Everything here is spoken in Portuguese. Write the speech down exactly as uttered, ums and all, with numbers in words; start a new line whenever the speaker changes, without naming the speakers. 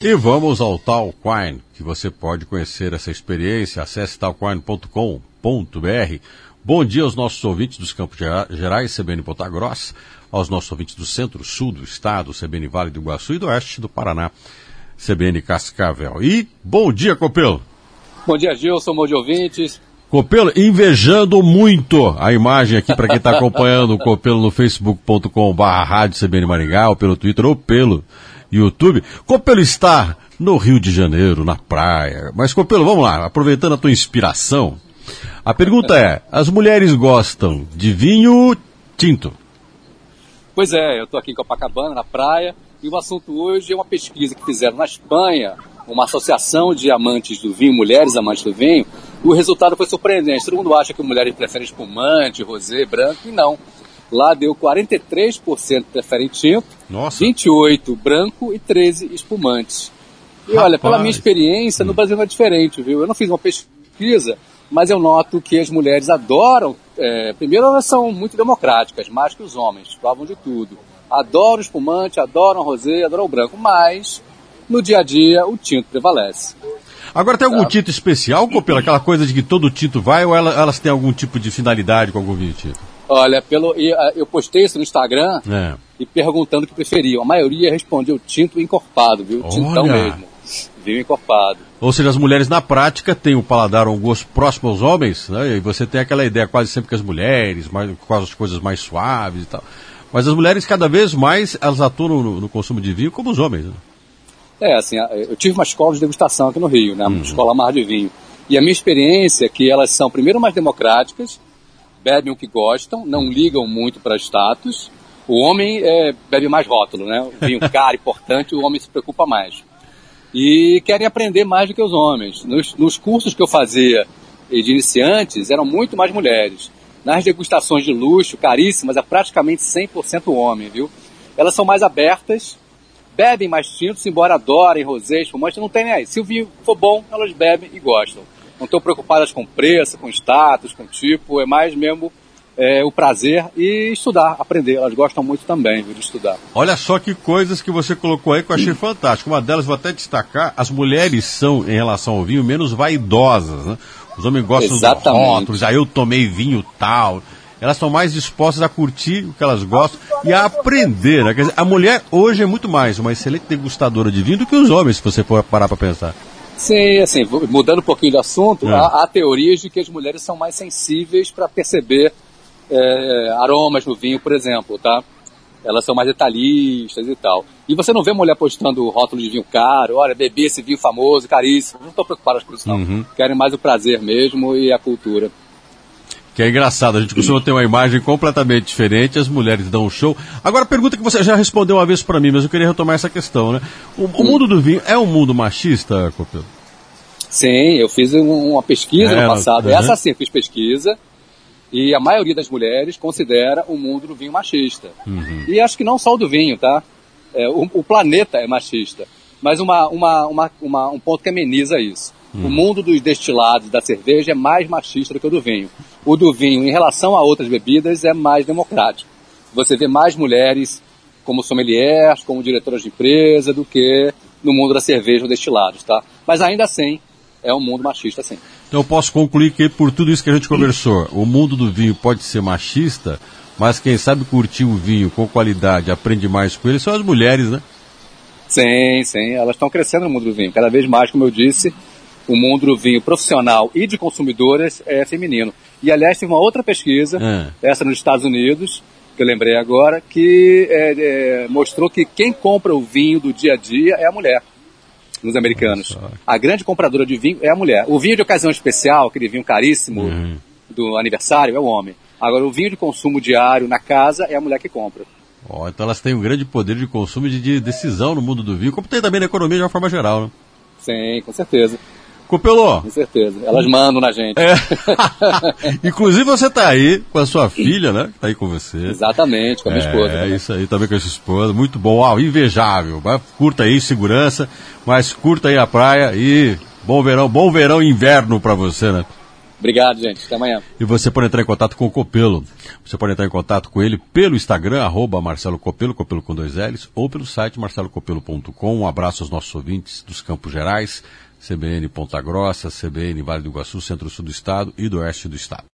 E vamos ao Talquine, que você pode conhecer essa experiência. Acesse talquine ponto com ponto b r. Bom dia aos nossos ouvintes dos Campos Gerais, C B N Ponta Grossa, aos nossos ouvintes do centro-sul do estado, C B N Vale do Iguaçu, e do oeste do Paraná, C B N Cascavel. E bom dia, Copelo.
Bom dia, Gilson, bom dia, ouvintes.
Copelo, invejando muito a imagem aqui para quem está acompanhando o Copelo no facebook ponto com barra rádio C B N Maringá, ou pelo Twitter, ou pelo YouTube. Copelo está no Rio de Janeiro, na praia. Mas, Copelo, vamos lá, aproveitando a tua inspiração, a pergunta é, as mulheres gostam de vinho tinto?
Pois é, eu estou aqui em Copacabana, na praia, e o assunto hoje é uma pesquisa que fizeram na Espanha, uma associação de amantes do vinho, mulheres amantes do vinho. O resultado foi surpreendente. Todo mundo acha que mulheres preferem espumante, rosé, branco, e não. Lá deu quarenta e três por cento preferem tinto, Nossa. vinte e oito por cento branco e treze por cento espumantes. E Rapaz. olha, pela minha experiência, no Brasil é diferente, viu? Eu não fiz uma pesquisa, mas eu noto que as mulheres adoram, é, primeiro elas são muito democráticas, mais que os homens, provam de tudo. Adoram espumante, adoram rosé, adoram o branco, mas no dia a dia o tinto prevalece.
Agora tem algum tá. tinto especial, Copelo? Aquela coisa de que todo tinto vai, ou elas têm algum tipo de finalidade com algum vinho tinto?
Olha, pelo, eu postei isso no Instagram é. e perguntando o que preferiam. A maioria respondeu tinto encorpado, viu? Olha. Tintão mesmo. Vinho encorpado.
Ou seja, as mulheres na prática têm o paladar, um gosto próximo aos homens, né? E você tem aquela ideia quase sempre que as mulheres, mais, com as coisas mais suaves e tal. Mas as mulheres cada vez mais, elas atuam no, no consumo de vinho como os homens, né?
É, assim, eu tive uma escola de degustação aqui no Rio, né? Uma uhum. escola Mar de Vinho. E a minha experiência é que elas são, primeiro, mais democráticas, bebem o que gostam, não ligam muito para status. O homem é, bebe mais rótulo, né? O vinho caro, importante, o homem se preocupa mais. E querem aprender mais do que os homens. Nos, nos cursos que eu fazia de iniciantes, eram muito mais mulheres. Nas degustações de luxo, caríssimas, é praticamente cem por cento homem, viu? Elas são mais abertas, bebem mais tintos, embora adorem rosé, espumante, não tem nem aí. Se o vinho for bom, elas bebem e gostam. Não estão preocupadas com preço, com status, com tipo, é mais mesmo é, o prazer e estudar, aprender. Elas gostam muito também, viu, de estudar.
Olha só que coisas que você colocou aí que eu achei fantástico. Uma delas, vou até destacar, as mulheres são, em relação ao vinho, menos vaidosas, né? Os homens gostam dos rótulos, aí eu tomei vinho tal. Elas são mais dispostas a curtir o que elas gostam e a aprender, né? Quer dizer, a mulher hoje é muito mais uma excelente degustadora de vinho do que os homens, se você for parar para pensar.
Sim, assim, mudando um pouquinho de assunto, é. há, há teorias de que as mulheres são mais sensíveis para perceber é, aromas no vinho, por exemplo, tá? Elas são mais detalhistas e tal. E você não vê mulher postando rótulo de vinho caro, olha, bebi esse vinho famoso, caríssimo. Não estão preocupadas com isso, não. Uhum. Querem mais o prazer mesmo e a cultura.
Que é engraçado, a gente costuma ter uma imagem completamente diferente, as mulheres dão um show. Agora, a pergunta que você já respondeu uma vez para mim, mas eu queria retomar essa questão, né? O, o mundo do vinho é um mundo machista, Copelo?
Sim, eu fiz uma pesquisa é, no passado. Uhum. Essa sim, eu fiz pesquisa. E a maioria das mulheres considera o mundo do vinho machista. Uhum. E acho que não só o do vinho, tá? É, o, o planeta é machista. Mas uma, uma, uma, uma, um ponto que ameniza isso. Uhum. O mundo dos destilados, da cerveja, é mais machista do que o do vinho. O do vinho, em relação a outras bebidas, é mais democrático. Você vê mais mulheres como sommeliers, como diretoras de empresa, do que no mundo da cerveja ou destilados, tá? Mas ainda assim, é um mundo machista, sim.
Então eu posso concluir que por tudo isso que a gente conversou, o mundo do vinho pode ser machista, mas quem sabe curtir o vinho com qualidade, aprende mais com ele, são as mulheres, né?
Sim, sim, elas estão crescendo no mundo do vinho. Cada vez mais, como eu disse, o mundo do vinho profissional e de consumidoras é feminino. E, aliás, teve uma outra pesquisa, é. essa nos Estados Unidos, que eu lembrei agora, que é, é, mostrou que quem compra o vinho do dia a dia é a mulher, nos americanos. Nossa. A grande compradora de vinho é a mulher. O vinho de ocasião especial, aquele vinho caríssimo uhum. do aniversário, é o homem. Agora, o vinho de consumo diário na casa é a mulher que compra.
Oh, então elas têm um grande poder de consumo e de, de decisão no mundo do vinho, como tem também na economia de uma forma geral, né?
Sim, com certeza.
Copelo.
Com certeza. Elas mandam na gente.
É. Inclusive você está aí com a sua filha, né? Está aí com você.
Exatamente, com a minha
é,
esposa.
É,
também.
Isso aí, também com a sua esposa. Muito bom. Uau, invejável. Curta aí, segurança, mas curta aí a praia e bom verão, bom verão e inverno para você, né?
Obrigado, gente. Até amanhã.
E você pode entrar em contato com o Copelo. Você pode entrar em contato com ele pelo Instagram, arroba Marcelo Copelo, Copelo com dois L's, ou pelo site marcelo copelo ponto com. Um abraço aos nossos ouvintes dos Campos Gerais, C B N Ponta Grossa, C B N Vale do Iguaçu, Centro-Sul do Estado e do Oeste do Estado.